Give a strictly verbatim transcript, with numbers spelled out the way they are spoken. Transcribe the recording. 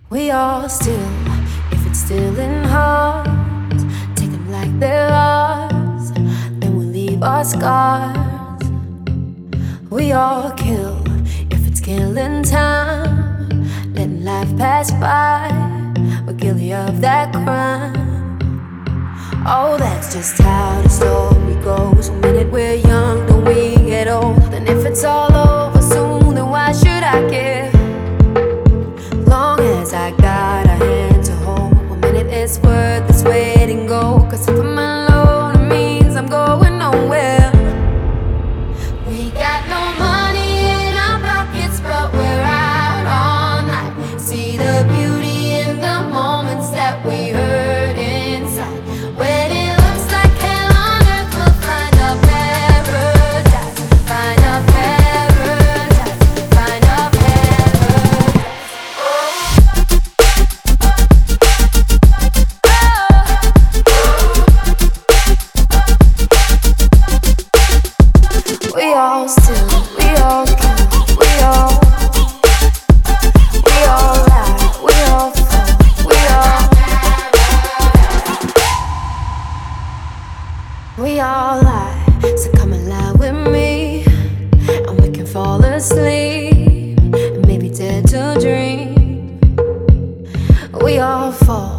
We all steal, if it's stealing hearts, take them like they're ours, then we leave our scars. We all kill, if it's killing time, letting life pass by, we're guilty of that crime. Oh, that's just how the story goes. One minute we're young, then we get old, and if it's all over soon, then why should I care? Long as I got a hand to hold, one minute it's worth this waiting go. Cause if I'm alone, it means I'm going nowhere. We got no money in our pockets, but we're out all night. See the beauty in the moments that we hurt inside. When it looks like hell on earth, we'll find a paradise. Find a paradise. Find a paradise. We all steal, we all kill, we all, we all lie, we all fall, we all, we all lie. So come and lie with me, and we can fall asleep, and maybe dare to dream. We all fall.